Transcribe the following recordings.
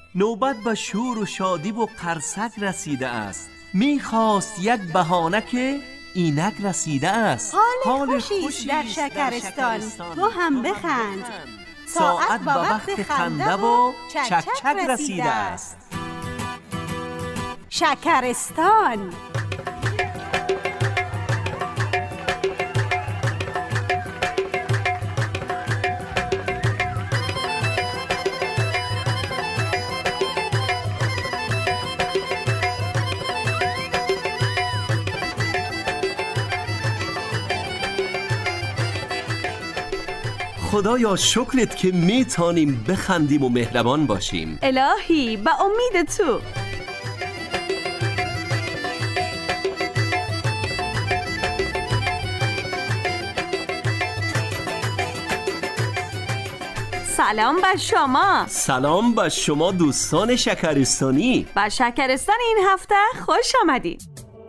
نوبت به شور و شادی و قرصک رسیده است. میخواست یک بهانه که اینک رسیده است. حال خوشی در شکرستان، تو هم بخند. ساعت به وقت خنده و چک چک رسیده است. شکرستان. خدایا شکرت که میتونیم بخندیم و مهربان باشیم. الهی به امید تو. سلام بر شما. سلام بر شما دوستان شکرستانی. به شکرستان این هفته خوش آمدید.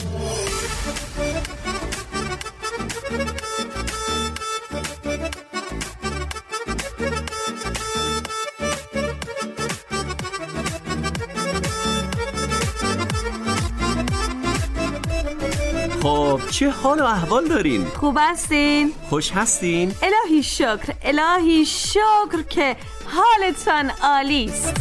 خب چه حال و احوال دارین؟ خوب هستین؟ خوش هستین؟ الهی شکر، الهی شکر که حالتان عالی است.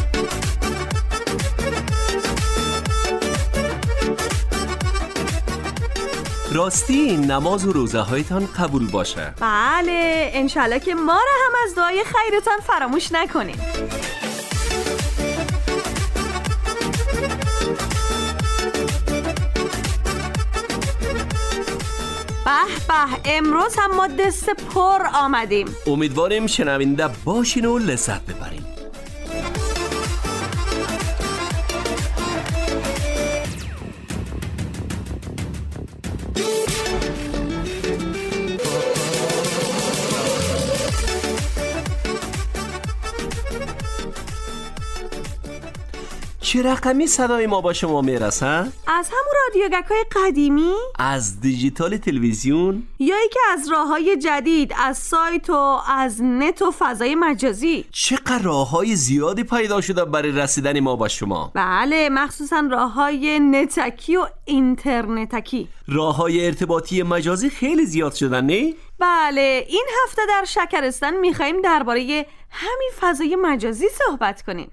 راستی نماز و روزه هایتان قبول باشه. بله، انشالله که ما را هم از دعای خیرتان فراموش نکنین. به امروز هم ما دست پر آمدیم. امیدواریم شنونده باشین و لذت ببرین. چه رقمی صدای ما با شما میرسه؟ از همون رادیوگک‌های قدیمی؟ از دیجیتال تلویزیون؟ یا ای که از راه‌های جدید، از سایت و از نت و فضای مجازی؟ چقدر راه‌های زیادی پیدا شده برای رسیدن ما با شما. بله، مخصوصاً راه‌های نتکی و اینترنتکی. راه‌های ارتباطی مجازی خیلی زیاد شدن، نه؟ بله، این هفته در شکرستان می‌خوایم درباره همین فضای مجازی صحبت کنیم.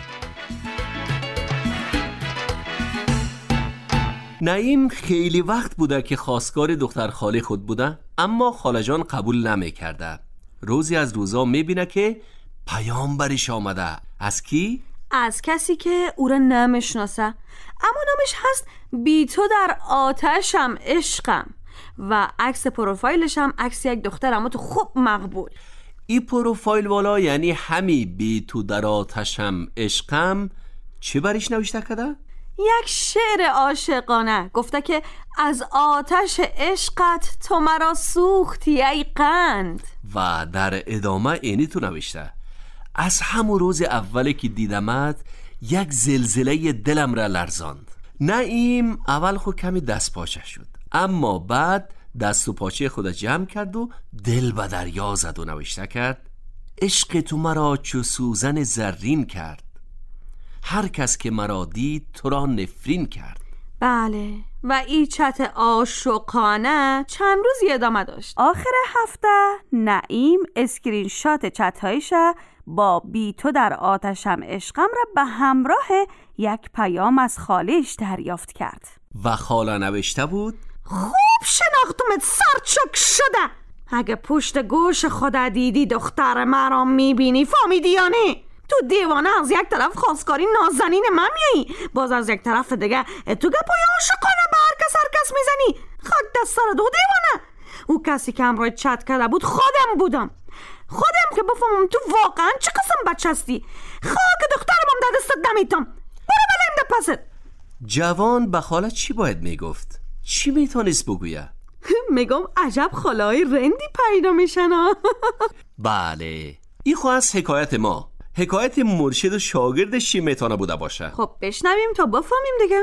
نعیم خیلی وقت بوده که خواستگار دختر خاله خود بوده، اما خاله جان قبول نمی‌کرده. روزی از روزا می‌بینه که پیام برش آمده. از کی؟ از کسی که او را نمی‌شناسه، اما نامش هست بی تو در آتشم عشقم و عکس پروفایلش هم عکس یک دختر اما تو خوب مقبول. این پروفایل والا یعنی همی بی تو در آتشم عشقم چه برش نوشته کده؟ یک شعر عاشقانه. گفته که از آتش عشقت تو مرا سوختی ای قند. و در ادامه اینی تو نوشته: از همون روز اولی که دیدمت یک زلزله دلم را لرزاند. نعیم اول خود کمی دست پاچه شد، اما بعد دست و پاچه خود جمع کرد و دل به دریا زد و نوشته کرد: عشق تو مرا چو سوزن زرین کرد، هر کس که مرا دید تو را نفرین کرد. بله، و این چت عاشقانه چند روزی ادامه داشت. آخر هفته نعیم اسکرین شات چت‌هایش با بی تو در آتشم عشقم را به همراه یک پیام از خاله‌اش دریافت کرد و خاله نوشته بود: خوب شناختمت سرچک شده. اگه پشت گوش خودت دیدی دختر مرا میبینی فهمیدی یا نه؟ تو دیوانه از یک طرف خواستگاری نازنین من میایی، باز از یک طرف دیگه تو گپای عاشقانه به هر کس میزنی. خاک دست سر دو دیوانه. او کسی که همراه چت کرده بود خودم بودم که بفهمم تو واقعا چه قسم بچه هستی. خاک دخترم در دستت نمیتم. برو بلیم ده پست. جوان به خاله چی باید میگفت؟ چی میتونست بگویه؟ میگم عجب خاله‌های رندی پیدا میشن. بله، این خواهد از حکایت ما، حکایت مرشد و شاگردش چی میتونه بوده باشه. خب بشنویم تا بفهمیم دیگه.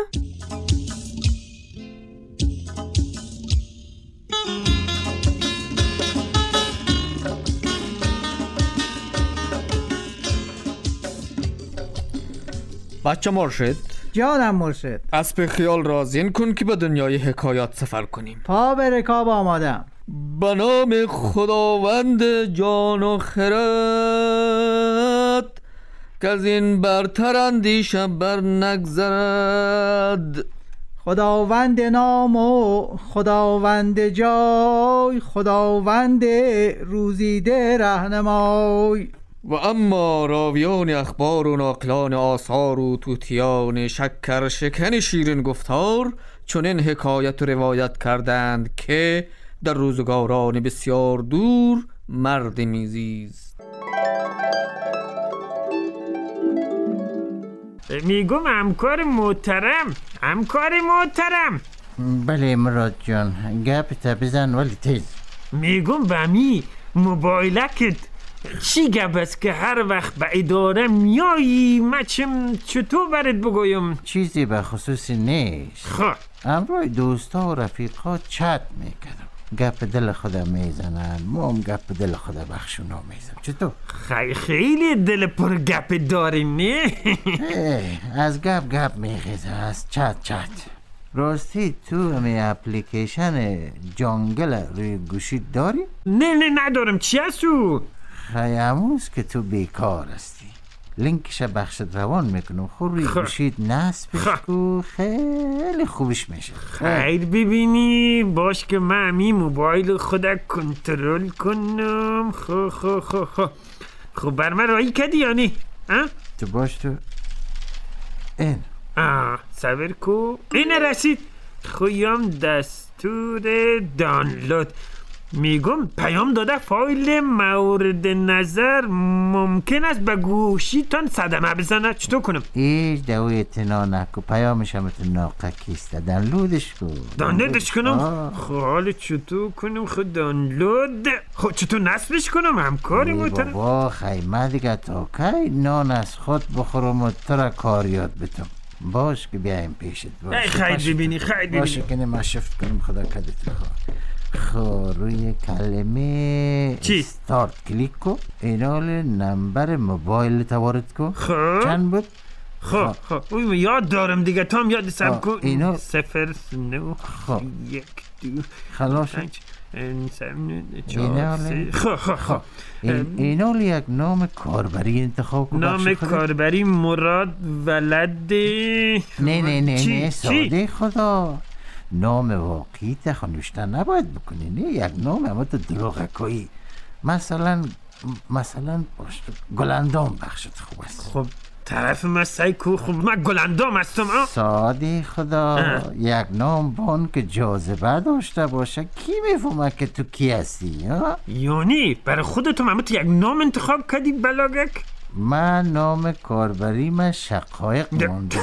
بچه مرشد، جانم مرشد. اسب خیال را زین کن که به دنیای حکایات سفر کنیم. پا به رکاب آمادم. به نام خداوند جان و خرد که از این برتر اندیشه بر نگذرد. خداوند نام و خداوند جای، خداوند روزیده رهنمای. و اما راویان اخبار و ناقلان آثار و توتیان شکر شکن شیرین گفتار چون این حکایت روایت کردند که در روزگاران بسیار دور مرد میزیست. میگم همکار محترم. بله مراد جان، گپت بزن ولی تیز. میگم بمی موبایلکت چی گپ است که هر وقت به اداره میایی؟ من چطور برات بگویم؟ چیزی به خصوصی نیست. خب امروی دوستا و رفیقا چت میکنم، گپ دل خودم میزنن، ما هم گپ دل خودم بخشونا میزنم. چطور؟ خیلی دل پر گپ داریم نه؟ از گپ میخیزه، از چت. راستی تو همی اپلیکیشن جانگل روی گوشی داری؟ نه ندارم. چی هستو؟ خیاموز که تو بیکار هستی، لینکش بخشت روان میکنم، خود روی گوشید نصبش کو، خیلی خوبش میشه. خیر ببینی باش که من همی موبایل خودم کنترل کنم. خب بر من رایی کردی یا نه؟ تو باش تو این صبر کو. این رسید. خویم دستور دانلود. میگم پیام داده فایل مورد نظر ممکن است به گوشیتان صدمه بزنه. چطور کنم؟ هیچ دوی اطلاع نکو، پیامش هم ناقکیسته، دانلودش کنم. خب حالا چطور کنم؟ خب دانلود. خب چطور نصبش کنم؟ همکاری محترم. بابا خیمه دیگه تا کی نان از خود بخورم و تو را کار یاد بتم. باش که بیایم پیشت. خیلی ببینی. باشه که ما شفت کنیم خدا کدت خواهد. خب روی کلمه استارت کلیک کو، اینال نمبر موبایل تا وارد کو. چند بود؟ خب یاد دارم دیگه، تو هم یاد سب کن. اینو 0 9 1 2 خلاص 4 خب اینال یک نام کاربری انتخاب کو. نام کاربری مراد ولد. نه ساده خدا، نام واقعی تخنوشتن نباید بکنی. نه یک نام اما تو دروغه کوی. مثلا گلندام بخشت خوب است. خب طرف من سایکو. خب من گلندام هستم. ساده خدا یک نام بان که جاذبه داشته باشه، کی میفهمه که تو کی هستی؟ یعنی برای خودتون اما تو یک نام انتخاب کردی بلاگک؟ من نام کاربری من شقایق مانده.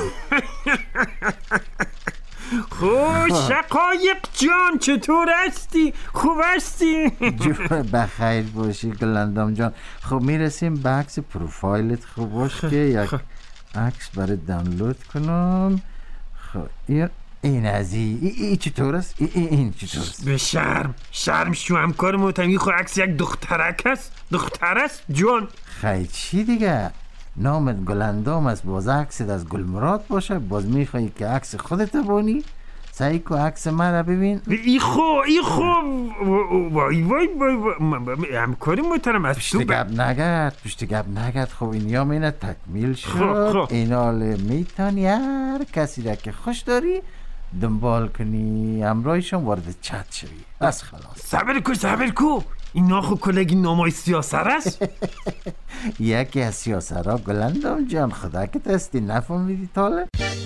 خب شقایق جان چطور هستی؟ خوب هستی؟ بخیر باشی گلندام جان. خب میرسیم به عکس پروفایلت. خوب باش که یک عکس برای دانلود کنم. خب این از این چطور است؟ این چطور است؟ به شرم شو همکار محترمی. خب عکس یک دخترک است. دختر است جان. خیلی چی دیگه؟ نامت گلندام است، باز عکست از گلمراد باشه، باز میخوایی که عکس خودت بانی؟ سعی کو عکس من را ببین. ای خو وای همکاری محترم از پشت گپ نگرد. خب این یام اینه تکمیل شد. اینال میتونی هر کسی را که خوش داری دنبال کنی، همراهشون وارد چت شوی. بس خلاص. صبر کو. این ناخو کلگی نامای سیاسر است؟ یکی از سیاسر ها گلندام جان، خدا که تستی نفهمیدی تاله؟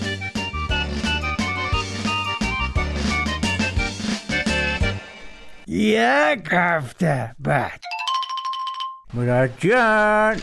یک هفته بعد. مراد جان.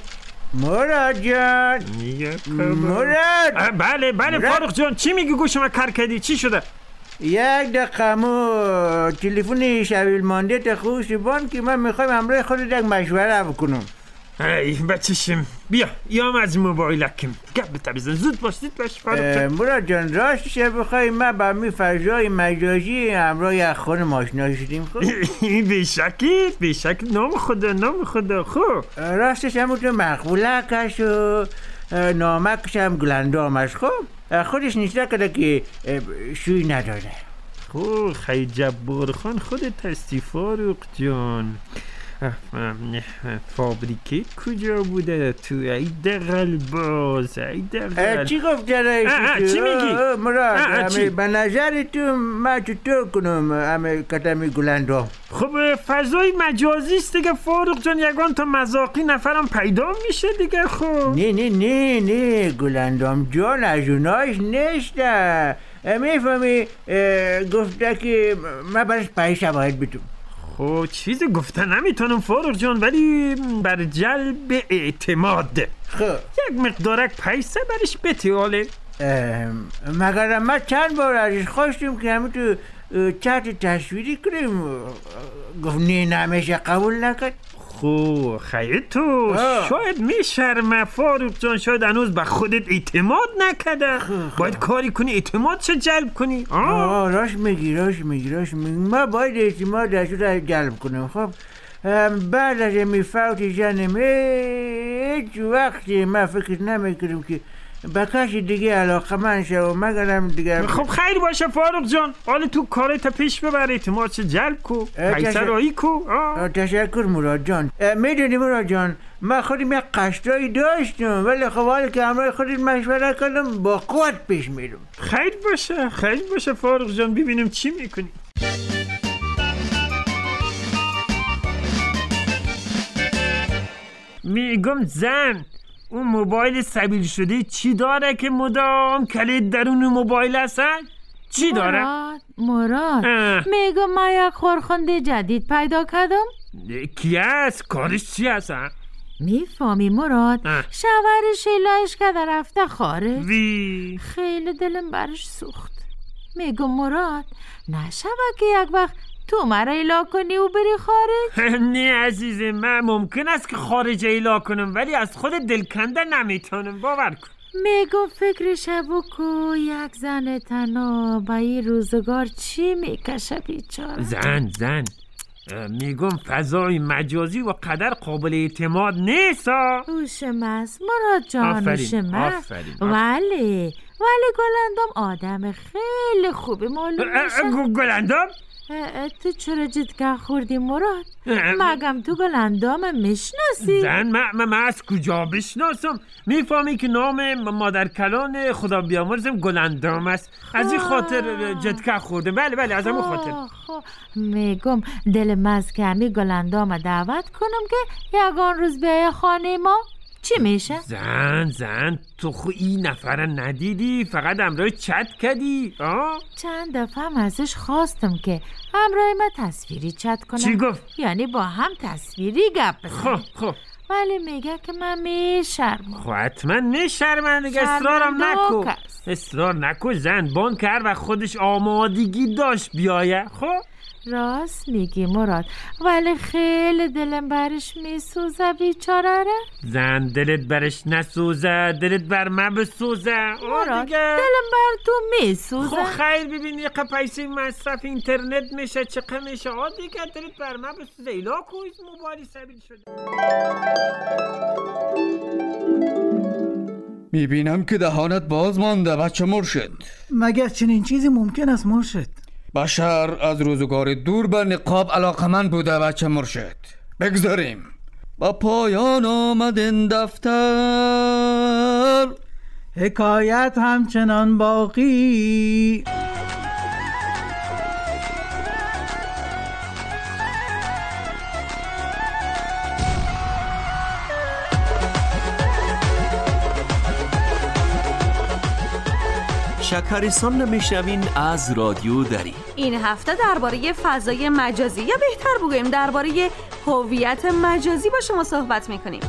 بله فاروق جان، چی میگی؟ گوشم کار کردی؟ چی شده؟ یک دقیقه تلفن شویل مانده تا خوش بان که من میخوایم همراه خودت یک مشوره بکنم. ای بچشم بیا یا از موبایلکم گپ بتبزن. زود باش فاروق جان. مراد جان راستش بخوای ما با می فضای مجازی همراه یک خون ماشنا شدیم. خب بیشک نام خدا. خب راستش همون تو مقبوله کشو نامکش هم گلندامش. خب خودش نیسته کده که شوی نداره. خب خیلی جبار خان خودت هستی فاروق جان. فابریکه کجا بوده تو؟ ای دقل باز، ای دقل. چی گفته رئیسی؟ چی میگی؟ مراد به نظر تو من چطور کنم همه کتمی گلندام؟ خب فضای مجازی است دیگه فاروق جان، یگان تا مذاقی نفرم پیدا میشه دیگه. خب نه گلندام جان از اوناش نیسته. میفهمی گفته که من برش پیشه باید بدم. خب چیزی گفته نمیتونم فاروق جان، ولی بر جلب اعتماد خب یک مقدارک پیسه برش بتیاله. مگر ما چند بار ازش خواستیم که همین تو چت تصویری کنیم، گفت نه نمیشه، قبول نکرد. خب خیلی تو شاید میشرمه فاروق جان، شاید هنوز به خودت اعتماد نکده. باید کاری کنی اعتمادشو جلب کنی. راست میگی ما باید اعتمادش رو جلب کنیم. خب بعد از میفوت جنم هیچ وقتی ما فکر نمیکنیم که به کسی دیگه علاقه من شد مگرم دیگه. خب خیر باشه فاروق جان، حالا تو کارت پیش ببر، اعتمادش جلب کو، پیسه رایی کو. تشکر مراد جان. میدونی مراد جان من خودم یک قصدایی داشتم، ولی خب حالا که همراه خودت مشوره کردم با قوت پیش میرم. خیر باشه فاروق جان، ببینیم چی میکنی. میگم زن، اون موبایل سبیل شده چی داره که مدام کلید درون موبایل هستن؟ چی داره؟ مراد میگم من یک خورخنده جدید پیدا کردم. کی هست؟ کارش چی هست؟ میفهمی مراد؟ شوهر شیلایش که رفته خارج. خیلی دلم برش سوخت. میگم مراد نشوه که یک وقت تو مرا ایلا کنی و بری خارج؟ نه عزیز من، ممکن است که خارج ایلا کنم، ولی از خود دلکنده نمیتونم، باور کن. میگو فکرش بکو، یک زن تنها با این روزگار چی میکشه بیچاره. زن میگم فضای مجازی و قدر قابل اعتماد نیست. هوشم است مراد جان، هوشم است. ولی گلندام آدم خیلی خوبی معلوم میشه. گلندام؟ تو چرا جدگه خوردی مراد؟ مگم تو گلندام میشناسی؟ زن من از کجا بشناسم؟ میفهمی که نام مادر کلان خدا بیامرزم گلندام است. از این خاطر جدگه خوردم. بله از همون خاطر. میگم دلم از که همی گلندام دعوت کنم که یگان روز بیای خانه ما. چی میشه؟ زن تو خو این نفر ندیدی، فقط همراه چت کردی. چند دفعه هم ازش خواستم که همراه ما تصویری چت کنم. چی گفت؟ یعنی با هم تصویری گپ بزنیم. خب ولی میگه که من میشرمم. خب حتما میشرمم دیگه. اصرار نکن زن. بان که هر وقت خودش آمادگی داشت بیایه. خب راست میگی مراد، ولی خیلی دلم برش میسوزه بیچاره. زن دلت برش نسوزه، دلت بر من بسوزه. مراد دلم بر تو میسوزه. خب خیر ببینی که پیسه مصرف اینترنت میشه چقدر میشه. دیگه دلت بر من بسوزه. ایلا کویز موبایل سبیل شده. میبینم که دهانت باز مانده بچه مرشد. مگر چنین چیزی ممکن است مرشد؟ بشر از روزگار دور بر نقاب علاقمند بوده بچه مرشد. بگذاریم با پایان آمد این دفتر، حکایت همچنان باقی. شکرستان میشنوین از رادیو دری. این هفته درباره فضای مجازی، یا بهتر بگوییم درباره هویت مجازی با شما صحبت میکنیم.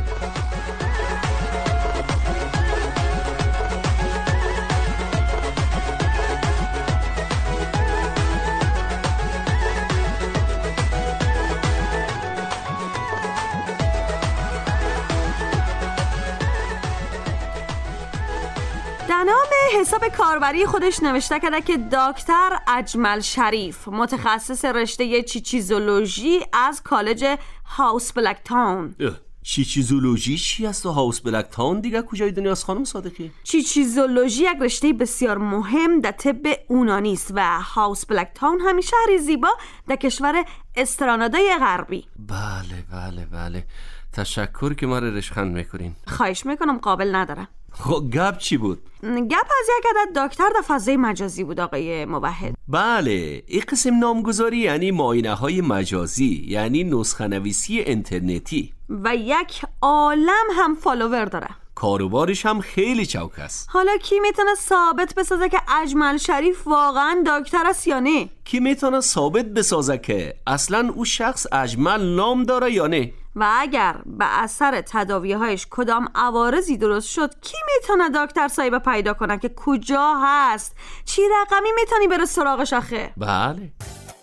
در نام حساب کاربری خودش نوشته کرده که دکتر اجمل شریف، متخصص رشته چیچیزولوژی از کالج هاوس بلک تاون. چیچیزولوژی چی است و هاوس بلک تاون دیگه کجای دنیاست خانم صادقی؟ چیچیزولوژی یک رشته بسیار مهم در طب یونانی است و هاوس بلک تاون همین شهری زیبا در کشور استرانادای غربی. بله تشکر که ما رو رشخند میکنین. خواهش میکنم، قابل ندارم. خب گپ چی بود؟ گپ از یک عدد دکتر در فضای مجازی بود آقای موحد. بله، این قسم نامگذاری یعنی معاینه های مجازی، یعنی نسخه نویسی اینترنتی و یک عالم هم فالوور داره. کاروبارش هم خیلی چوک است. حالا کی میتونه ثابت بسازه که اجمل شریف واقعا دکتر است یا نه؟ کی میتونه ثابت بسازه که اصلا او شخص اجمل نام داره یا نه؟ و اگر به اثر تداوی‌هایش کدام عوارضی درست شد، کی میتونه دکتر صاحب پیدا کنه که کجا هست؟ چی رقمی میتونی بره سراغش آخه؟ بله.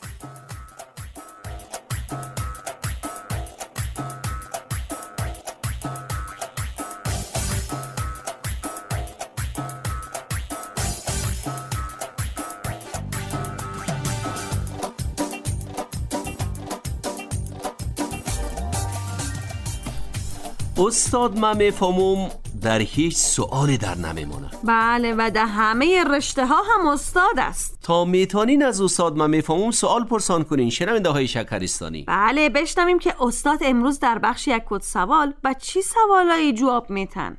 استاد من میفهمم در هیچ سوالی در نمیمونه. بله و در همه رشته ها هم استاد است. تا میتونین از استاد من میفهمم سوال پرسان کنین شنونده های شکرستانی. بله بشنویم که استاد امروز در بخش یک کد سوال با چی سوالایی جواب میتن.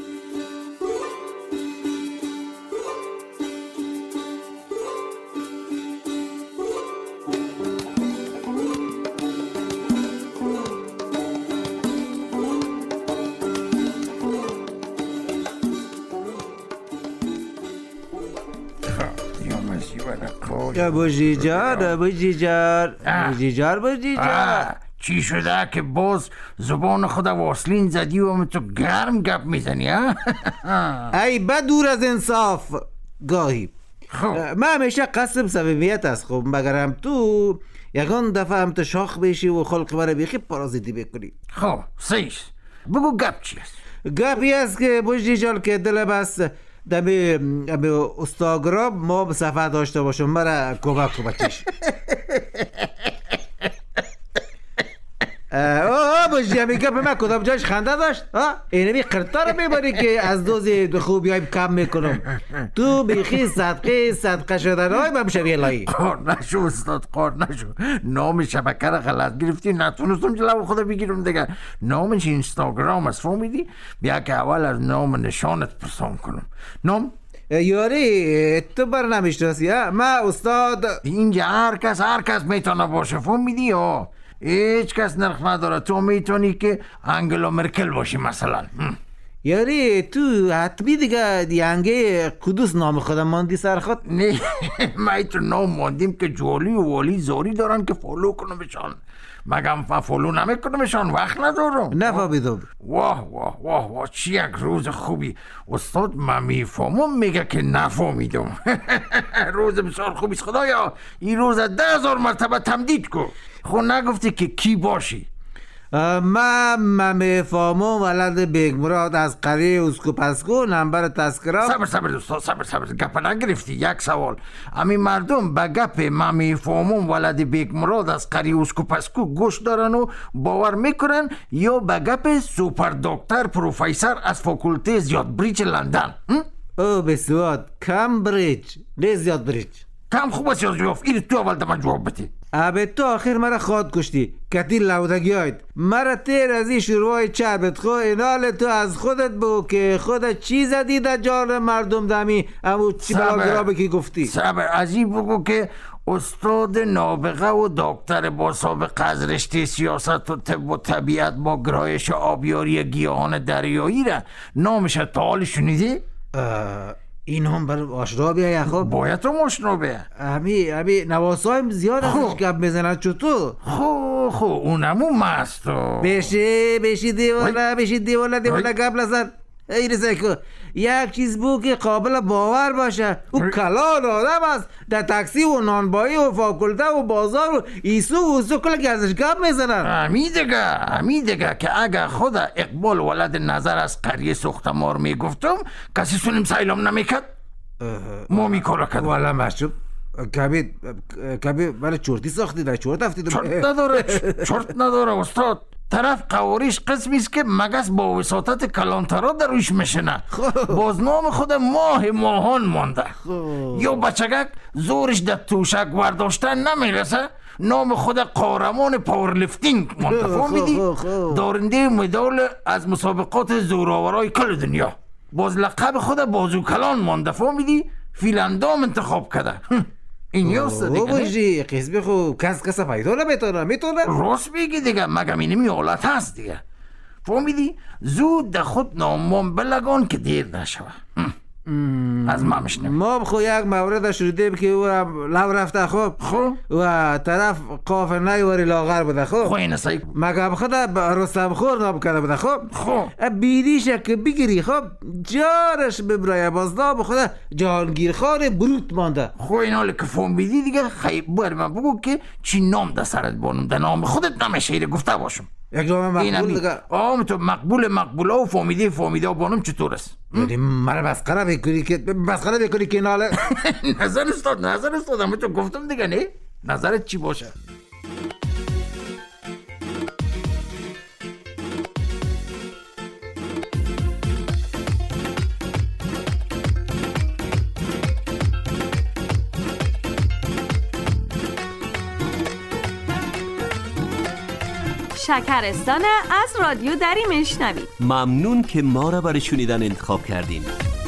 بوجیجار چی شده که باز زبان خود واصلین زدی و تو گرم گپ میزنی ها؟ ای بدور از انصاف گاهی. من همیشه قصد صمیمیت است. خب مگرم تو یکان دفعه هم تو شاخ بشی و خلق برای بیخی پارازیتی بکنی. خب سیش بگو گپ چی است؟ گپی است که بوجیجار که دل بس دمی استاگرام ما به صفحه داشته باشم مرا کمکش. باشی همی گپ من کدام جایش خنده داشت؟ اینمی قرطار میباری که از دوزی خوبی هایم کم میکنم. تو بیخی صدقه شدن های من شوی لایی. قار نشو استاد، قار نشو. نام شبکه را غلط گرفتی، نتونستم جلو خدا بگیرم دیگه. نامش اینستاگرام است، فهمیدی؟ بیا که اول از نام نشانت پرسان کنم. نام؟ یاری تو بر نمیشناسی ها؟ من استاد اینجا هر کس میتونه باشه، فهمیدی یا؟ هیچ کس نرخ نداره. تو میتونی که انگلا مرکل باشی مثلا. یاری تو حتمی دیگه دیانگه کدوس نام خودم ماندی سر خود؟ نه ما تو نام ماندیم که جولی و والی زاری دارن که فالو کنمشان. مگم فالو نمیکنمشان، وقت ندارم. نفهمیدم. واه چی یک روز خوبی. استاد من میفهمم میگه که نفهمیدم. روز بسیار خوبیست خدایا. این روز 10,000 مرتبه تمدید کن. خب نگفتی که کی باشی؟ من میفهمم ولد بیگ مراد از قریه اسکوپسکو نمبر تذکرم. صبر دوستا، صبر گپ نگرفتی. یک سوال، امی مردم به گپ من میفهمم ولد بیگ مراد از قریه اسکوپسکو گوش دارن و باور میکنن یا به گپ سوپر دکتر پروفیسور از فاکولته زیادبریج لندن؟ او بسیار کمبریج نه زیادبریج. کم خوب است یاد جواب. این تو اول دم جواب بده. ابه تو آخر مرا خواد کشتی کتی لودگی هاید مرا تیر از این شروعای چربت خو اینال تو از خودت بگو که خودت چی زدی در جان مردم دمی امو چی بلاگرابه که گفتی. صبر از این بگو که استاد نابغه و دکتر با سابقه از رشته سیاست و طب و طبیعت با گرایش آبیاری گیاهان دریایی را نامش تا حال شنیدی؟ این هم بر آشنا بیا خب باید تو آشنا بیا. همی نواسایم زیاد ازش گپ میزنن چطور؟ خب اونمو مستو بشی دیوالا گپ لزن. ای رسیکو یک چیز بو که قابل باور باشه. او کلان آدم است در تاکسی و نانبایی و فاکولته و بازار و ایسو کل که ازش گپ میزنن. همی دیگه که اگر خود اقبال ولد نظر از قریه سختمار میگفتم کسی سونیم سیلام نمیکد. ما میکاره کد والا مشروب کبی برای چورتی ساختی در چورت افتید. چورت نداره استاد. طرف قواریش قسمی است که مگس با وساطت کلانترا در روش میشنه. باز نام خود ماهان مانده. یا بچگک زورش در توشک برداشتن نمیرسه، نام خود قهرمان پاورلیفتینگ مانده. فهمیدی؟ دارنده مدال از مسابقات زورآورای کل دنیا. باز لقب خود بازو کلان مانده. فهمیدی؟ فیلندام انتخاب کرده. این یاست دیگه. باشی قسمی خوب کس پیدا میتونه راست میگی دیگه. مگم اینمی حالت هست دیگه. فهمیدی؟ زود در خود نامم بلگان که دیر نشوه. از ما میشنم. ما بخو یک مورد شدیم که او لو رفته خوب و طرف قاف نیواری لاغر بوده خوب این سایی مگم خود رستم خور نام کرده بوده خوب بیدیش که بگیری خوب جارش ببرای باز نام خود جهانگیرخان بروت مانده. این حالی که فهمیدی دیگه خیلی باید من بگو که چی نام ده سرت بانم ده نام خودت نمیشه گفته باشم. یک نام مقبول دیگه. تو مقبول و فهمیده و بانم چطور است؟ یعنی مرا مسخره بکنی که ناله. نظر استاد اما تو گفتم دیگه. نه نظرت چی باشه؟ شکرستان از رادیو دری میشنوید. ممنون که ما را برای شنیدن انتخاب کردین.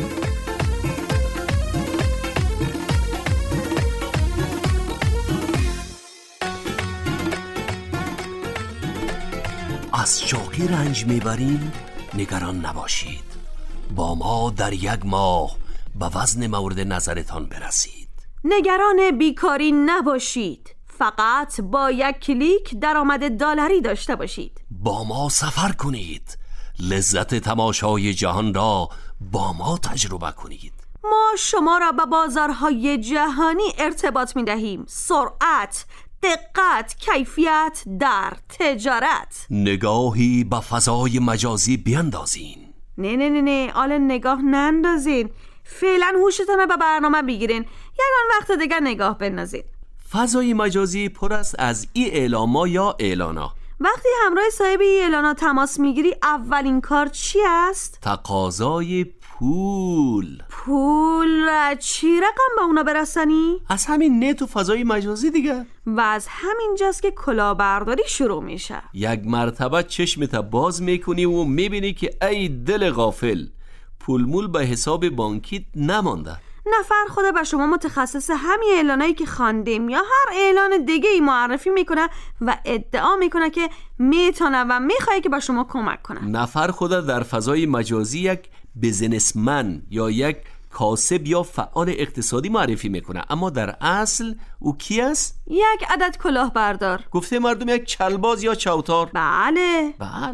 از شوقی رنج میبرین؟ نگران نباشید، با ما در 1 ماه به وزن مورد نظرتان برسید. نگران بیکاری نباشید، فقط با 1 کلیک درآمد دلاری داشته باشید. با ما سفر کنید، لذت تماشای جهان را با ما تجربه کنید. ما شما را به بازارهای جهانی ارتباط می دهیم. سرعت، دقت، کیفیت در تجارت. نگاهی به فضای مجازی بیندازین. نه آل نگاه نندازین. فعلا هوشتون به برنامه بگیرین، یکان وقت دیگه نگاه بندازین. فضای مجازی پر است از ای اعلاما یا اعلانا. وقتی همراه صاحب ای اعلانا تماس میگیری اولین کار چی است؟ تقاضای پول. پول چی رقم به اونا برسانی؟ از همین نت و فضای مجازی دیگه. و از همین جاست که کلاهبرداری شروع میشه. 1 مرتبه چشمت باز میکنی و میبینی که ای دل غافل، پول به حساب بانکیت نمانده. نفر خود به شما متخصص همین اعلانایی که خواندیم یا هر اعلان دیگه ای معرفی میکنه و ادعا میکنه که میتونه و میخواد که به شما کمک کنه. نفر خود در فضای مجازی یک بزنسمن یا یک کاسب یا فعال اقتصادی معرفی میکنه، اما در اصل او کی است؟ 1 عدد کلاهبردار. گفته مردم 1 چلباز یا چوتار. بله.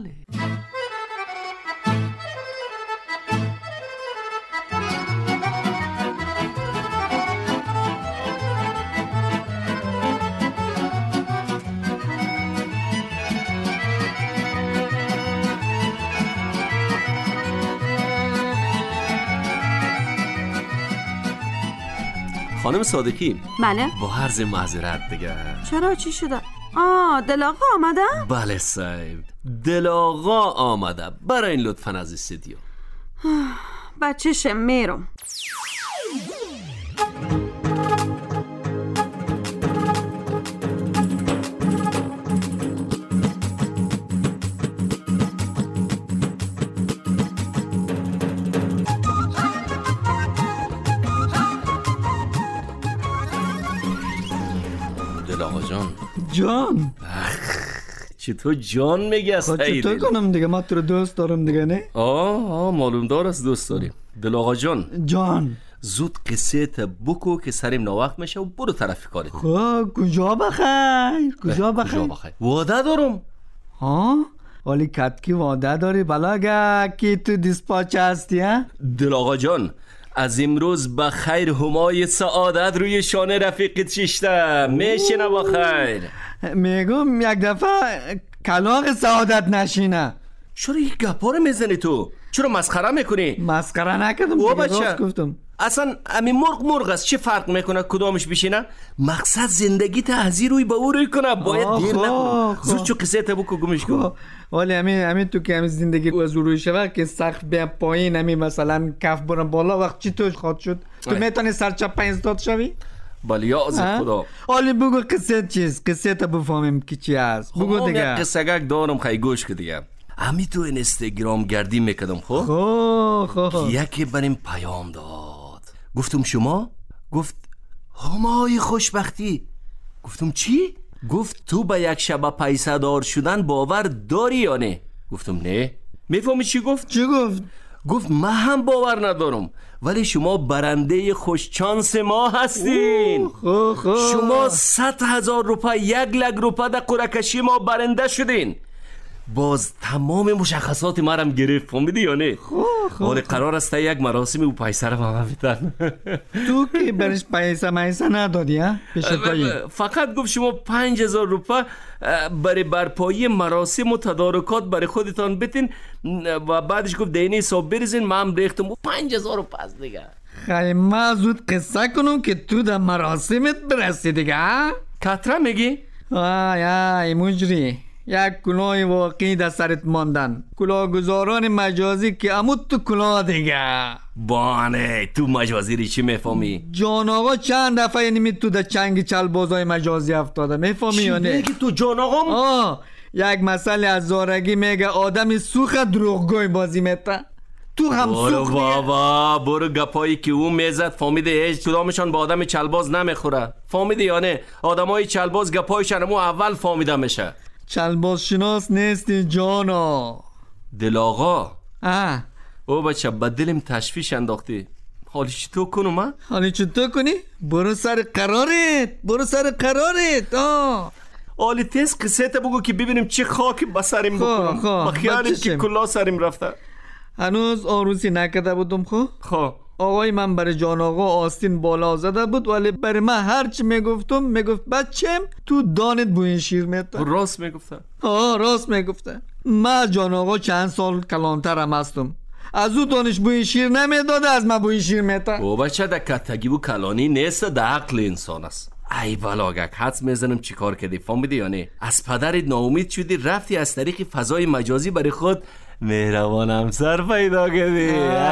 خانم صادقی. بله. با عرض معذرت دیگه. چرا چی شده؟ دل آقا آمده؟ بله صاحب، دل آقا آمده. برای این لطفاً از استودیو. بچه میرم. دل آقا جان چطور جان میگی از خیلی؟ چطور کنم دیگه، من تو رو دوست دارم دیگه. نه معلوم دار است دوست داریم. دل آقا جان زود قصه تا بکو که سریم ناوقت میشه و برو طرف کارت. خب کجا بخیر؟ واده دارم. ولی کتکی واده داری بلاگه که تو دیسپاچ هستی ها؟ دل آقا جان، از امروز با خیر همای سعادت روی شانه رفیقت شیشته میشینه. با خیر میگم 1 دفعه کلاغ سعادت نشینه. چرا یک گپا رو میزنی تو؟ چرا مسخره میکنی؟ مسخره نکردم، راست گفتم. اصلا همین مرغ است، چه فرق میکنه کدامش بشینه؟ مقصد زندگی تحضیر روی به او روی کنه، باید دیر نکنم. زود چو قصه تا بکو گمش کن. ولی همین تو که همین زندگی از روی شود که سخت بیا پایین، همین مثلا کف برم بالا، وقت چی توش خواهد شد؟ تو میتونی سرچپ ایستاد شوی؟ بله یا از خدا. ولی بگو قصه چیست؟ قصه تا بفهمیم که چی است. بگو دیگه. یک قصه گک دارم، خیلی گوش که دیگه. همین تو اینستاگرام گردی میکردم. خب یکی بریم پیام داد، گفتم شما؟ گفت همای خوشبختی. گفتم چی؟ گفت تو به یک شب پیسه دار شدن باور داری یا نه؟ گفتم نه. میفهمی چی گفت؟ چی گفت؟ گفت من هم باور ندارم، ولی شما برنده خوش چانس ما هستین. شما 100,000 روپیه، 1,00,000 روپیه در قرعه کشی ما برنده شدین. باز تمام مشخصات ما هم گرفت، فهمیدی یا نه؟ ولی قرار است یک مراسم او پیسه رو به بدن. تو که برش پیسه ندادی ها؟ فقط گفت شما 5,000 روپیه برای برپایی مراسم و تدارکات برای خودتان بتین و بعدش گفت دینی حساب بریزین. من هم ریختم 5,000 روپیه است دیگه. خیلی ما زود قصه کنم که تو در مراسمت برسی دیگه. کتره میگی؟ ای مجری، یک کلاه واقعی در سرت ماندن، کلاه گذاران مجازی که امود تو کلاه دیگه. بانه تو مجازی ری چی میفهمی؟ جان آقا چند دفعه نمی تو در چنگ چلبازای مجازی افتاده، میفهمی یا نه؟ چی میگی تو جان آقام؟ یک مسئله از زارگی میگه آدمی سوخ دروغگوی بازی میته. تو هم سوخ بابا برو گپایی که اون میزد فهمیده هیچ کدامشان با آدم چلباز نمیخوره، فهمیده یا نه؟ آدمای چلباز گپایشان مو اول فهمیده میشه. چلباز شناس نیستی جانا. دل آقا او بچه بدلم تشویش انداختی. حالی چی تو کنم ها؟ حالی چی تو کنی؟ برو سر قرارت. حالی تیز قصه تا بگو که ببینیم چه خاکی بسریم بکنم. با خیالیم که کلا سریم رفته. هنوز آروسی نکده بودم. آقای من برای جان آقا آستین بالا زده بود، ولی برای من هرچی میگفت بچم تو دانت بوین شیر میتا. راست میگفته؟ راست میگفته. من جان آقا چند سال کلانترم هستم، از او دانش بوین شیر نمیداده، از من بوین شیر میتا. او بچه در کتگی و کلانی نیست، در عقل انسان است. ای بلاگک حدس میزنم چی کار کردی، فهمیدی یا نه؟ از پدرت ناامید شدی، رفتی از طریق فضای مجازی برای خود مهربان همسر پیدا کردی.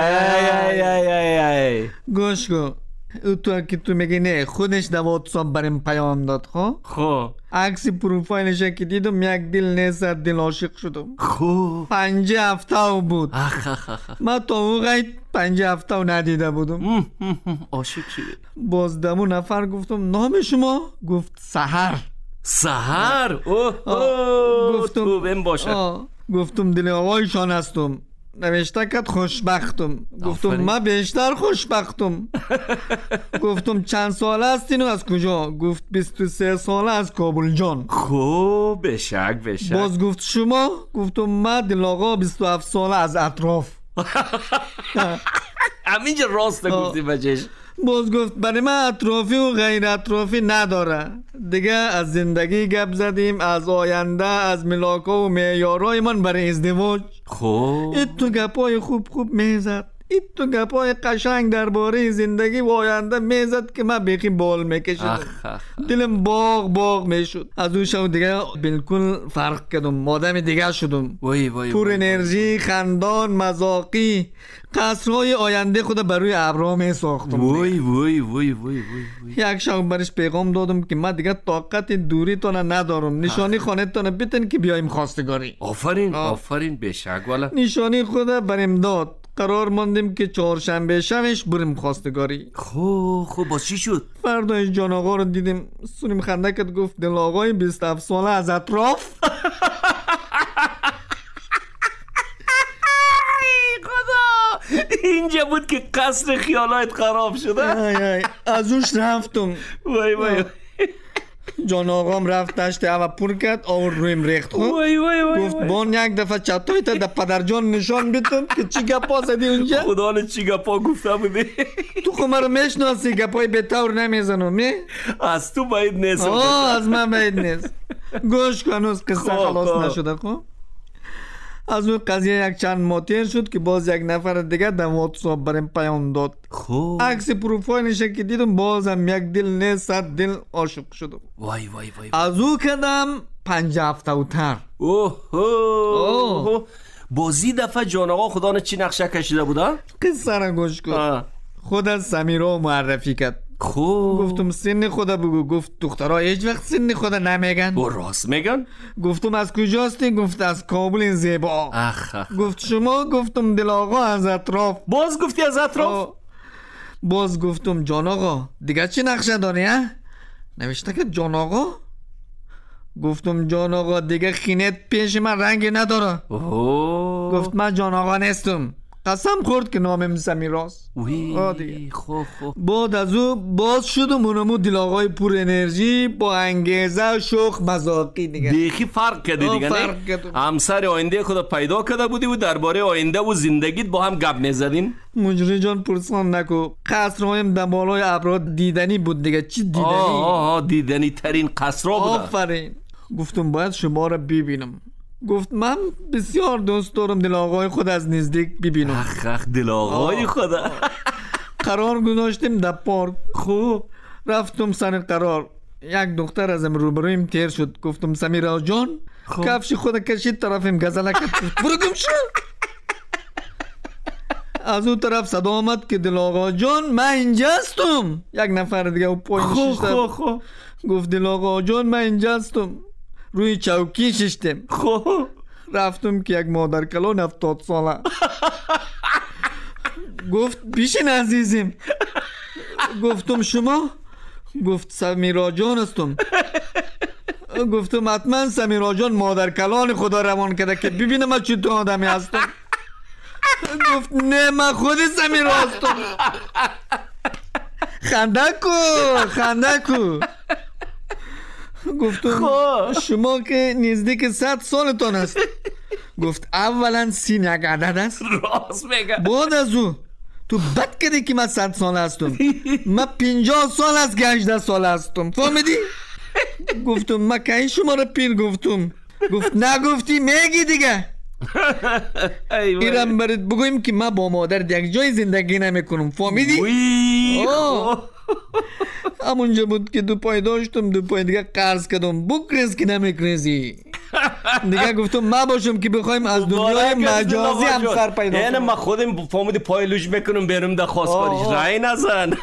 گوش کن، تو که تو میگی نه، خودش در واتساپ برام پیام داد. عکس پروفایلش که دیدم یک دل نیست، دل عاشق شدم. 5 هفته بود. من تا اون 5 هفته ندیده بودم. عاشق شدی؟ باز دمو نفر گفتم نام شما؟ گفت سحر. گفتم تو بهم باشه. گفتم دل آقایشان هستم. نوشته کد خوشبختم. گفتم من بیشتر خوشبختم. گفتم چند ساله هستین و از کجا؟ گفت 23 ساله از کابل جان. بشک. باز گفت شما؟ گفتم من دل آقا 27 ساله از اطراف. همینجا راست گفتی بچهش. باز گفت برای من اطرافی و غیر اطرافی نداره دیگه. از زندگی گپ زدیم، از آینده، از ملاکا و معیارای من برای ازدواج. این تو گپای خوب میزد، این تو گپای قشنگ درباره زندگی و آینده میزد که من بیخی بال میکشیدم. دلم باغ میشد. از اون شب دیگه بالکل فرق کردم، آدم دیگه شدم. پر انرژی، خندان، مذاقی، قصرهای آینده خود برای ابرا می ساختم. یک شب برش پیغام دادم که من دیگه طاقت دوری تانه ندارم، نشانی خانه تانه بیتن که بیایم خواستگاری. آفرین بشک والا. نشانی خود بریم داد. قرار ماندیم که چهارشنبه شبش بریم خواستگاری. خب باز چی شد؟ فرداش جان آقا رو دیدیم، سونیم خنده کرد، گفت دل آقای 27 ساله از اطراف. اینجا بود که قصر خیالات خراب شده. از اوش رفتم. وای جان آقام رفت دشت و پر کرد، آور رویم ریخت. گفت بان یک دفعه چطوری تا در پدر جان نشان بیتون که چی گپا زدی اونجا. خدا نه چی گپا گفته بودی. تو خمه رو میشناسی، گپای بهتر نمیزنم. از تو باید نیست. از من باید نیست. گوش کن، از قصه خلاص نشده. از اون قضیه یک چند ماه تیر شد که باز یک نفر دیگه در واتساپ برام پیام داد. خوب عکس پروفایلش که دیدم بازم یک دل نه 100 دل عاشق شدم. وای وای وای. از او کدم 5 هفته اوتر. اوه بازی دفعه جان آقا خدا نه چی نقشه کشیده بودن؟ قصه را گوش کن. خود از سمیرا معرفی کرد. خوب گفتم سن خدا بگو. گفت دخترها هیچ وقت سن خدا نمیگن. راست میگن؟ گفتم از کجاستی؟ گفت از کابل زیبا. گفت شما؟ گفتم دل آقا از اطراف. باز گفتی از اطراف؟ باز گفتم جان آقا دیگه چی نقشه داری ها؟ نوشته که جان آقا. گفتم جان آقا دیگه خینت پیش من رنگ نداره. گفت من جان آقا نیستم. قسم خورد که نامم سمیراست. خوب بعد از او باز شدم اونمو دل آقای پور انرژی با انگیزه شوخ مذاقی دیگه فرق کردی دیگه نه؟ همسر آینده خدا پیدا کرده بودی و درباره آینده و زندگیت با هم گپ میزدین؟ مجری جان پرسان نکو. قصرهایم در بالای ابرها دیدنی بود دیگه. چی دیدنی؟ دیدنی ترین قصرها بود. آفرین. گفتم باید شما را ببینم. گفت من بسیار دوست دارم دل آقای خود از نزدیک ببینم. دل آقای خدا. قرار گذاشتیم در پارک. خوب رفتم سر قرار. یک دختر ازم روبرویم تیر شد. گفتم سمیرا جان. کفش خود کشید طرفم گزله کرد. برو گم شو. از اون طرف صدا آمد که دل آقا جان من اینجاستم. یک نفر دیگه و پایین ششتم. گفت دل آقا جان من اینجاستم. روی چوکی ششتم. رفتم که یک مادر کلان 70 ساله. گفت بیشین عزیزیم. گفتم شما؟ گفت سمیرا جان هستم. گفتم حتما سمیرا جان مادر کلان خدا روان کرده که ببینم من چی تو آدمی هستم. گفت نه من خود سمیرا هستم. خنده کو. گفتم شما که نزدیک 100 سالتان است. گفت اولا سین یک عدد است. راست میگه. بعد از او تو بد کردی که من 100 سال هستم. من 50 سال است که 18 سال هستم. فهمیدی؟ گفتم من که شما را پیر گفتم. گفت نگفتی میگی دیگه. ایرم برات بگویم که من با مادر یک جای زندگی نمیکنم. فهمیدی؟ همونجا بود که دو پای داشتم. دو پای دیگه قرض کردم. بکرز که نمیکرزی. دیگه گفتم ما باشم که بخوایم از دنیای مجازی هم سر پیدا کنم. یعنی من خودم فهمیدی پای لوش میکنم برم در خواستگاریش. رای نزن.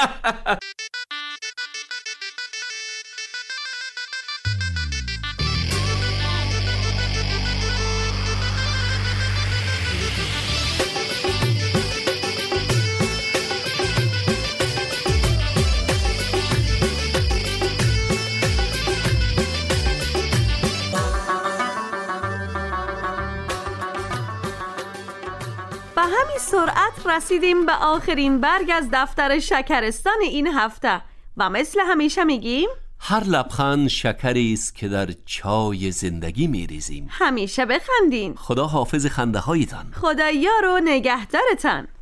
همین سرعت رسیدیم به آخرین برگ از دفتر شکرستان این هفته و مثل همیشه میگیم هر لبخند شکری است که در چای زندگی میریزیم. همیشه بخندین. خدا حافظ خنده هایتان. خدا یار و نگهدارتان.